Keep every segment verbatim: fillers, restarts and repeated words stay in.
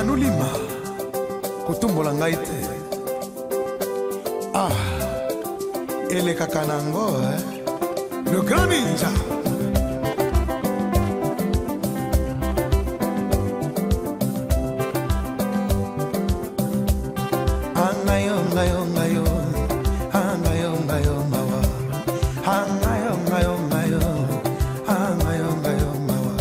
Manulima kotumbola ngai te. Ah, elekaka nango eh? Le grand ninja. Angayo ngayo ngayo angayo ngayo mawa angayo ngayo ngayo angayo ngayo mawa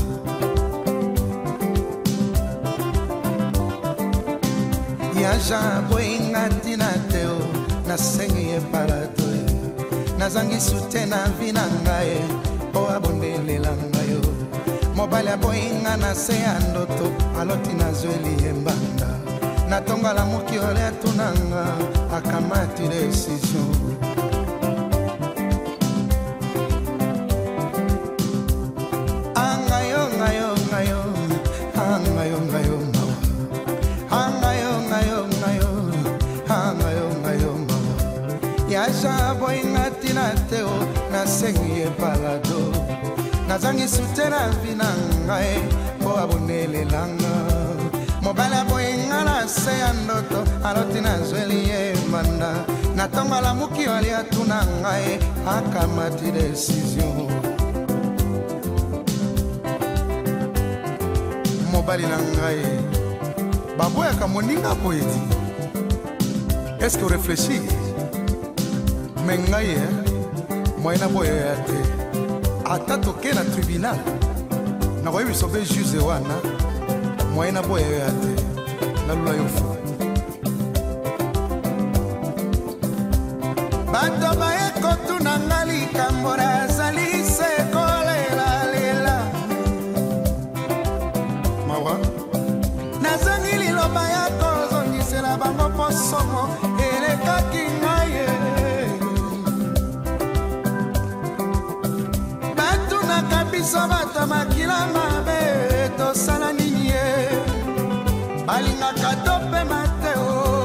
yaja boinga tinateo na sengi e parato na zangi sutena vina ngae o abondelela ngayo mobile boinga na se andoto aloti na zweli embanda na tonga la muki ole tunanga akamati decision angayo ngayo ngayo angayo ngayo mawa angayo ngayo ngayo angayo ngayo mawa yasha boinga tinateo na sengi e palado na zangi sutena vinangae po abonele langa mobala boinga na se andoto aloti na zweli e manda na tonga la muki wali atunangae akamati decision mobali na ngai baboya kamoninga poeti. Est-ce que réfléchis mais ngai eh moyena boya ya te ata toke na tribunal na koyebi sobe juge wana moyena boya ya te na lula yo fu bato baye kotuna ngali kambora zali se kolela lela mawa nazangi liloba ya kozongisela bango posomo elekaki ngai batunaka biso bato makila mabe tosala nini ye balingaka tope mateo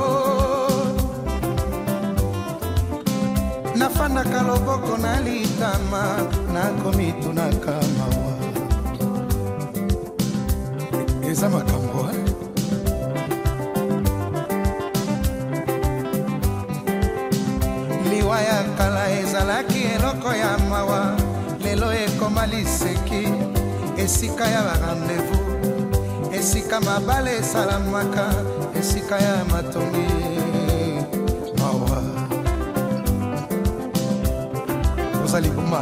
nafandaka loboko na litama nakomitunaka mawa eza makambo liwa ya kala ezalaki eloko ya mawa lelo ekoma liseki esika ya barandevous esika mabale esalamaka esika ya matongi mawa ozali kuma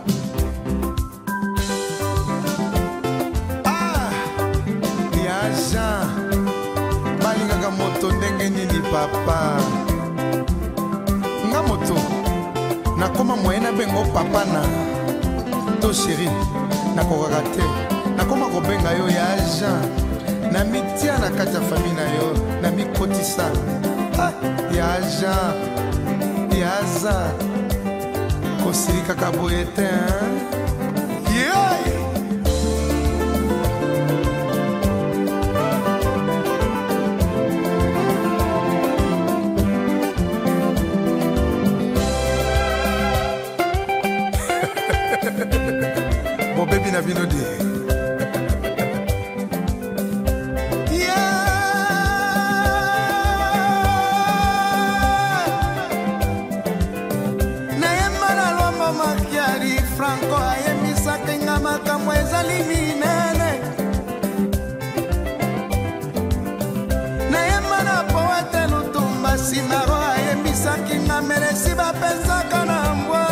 ah yaja balingaka moto ndenge nini papa nga moto nakoma moyena bengo papa na to chéri nakokaka te nakoma kobenga yo ya agent na mitia na kati ya famille na yo na mikotisa ah, ya agent ya aza kosilikaka boye te yeah! Bon baby na vino di Franco ayemisaka nga makambo ezali minene nayemba na po ete lutumba sinaro ayemisaki nga meresi bapenzaka na mbwa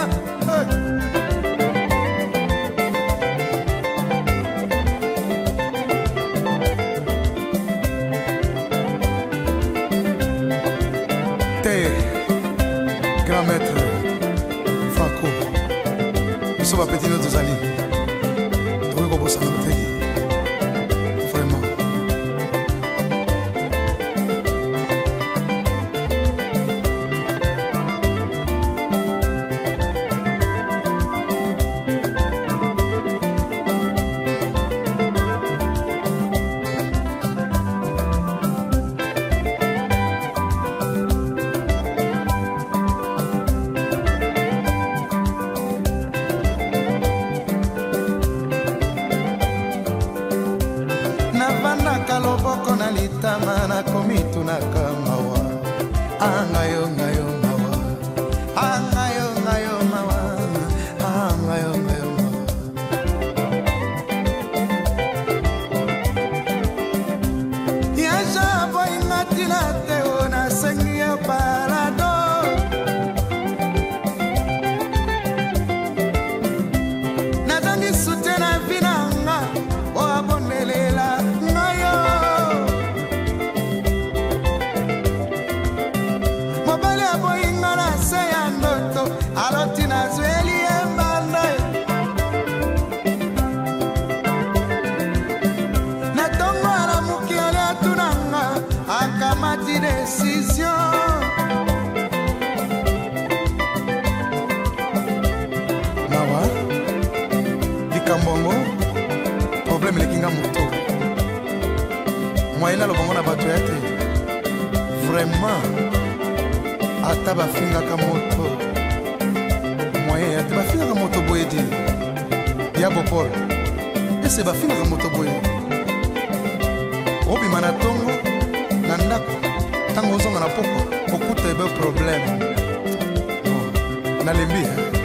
te grand maître Franco so va petit notre zali to ko bosa na te vraiment Angayo ngayo mawa, angayo ngayo mawa, angayo ngayo mawa. Yasha boy ngatina teo na sengia parado. Nazangi sutena vinanga o abonelela ngayo. Mobile boy ngana seya ndoto alotina zweli embanda. Na tongo ala mukiale atunanga akamati decision. Mawa Dikambongo problème le kinga moto. Moi ina lo bongo na bato yate. Vraiment ata bafinga ka moto. Moi ata bafinga ka moto boye di. Ya bopol. Ese bafinga ka moto boye. Obi mana tongo na ndako. Tango zonga na poko okuta ebe problème. Na lembi.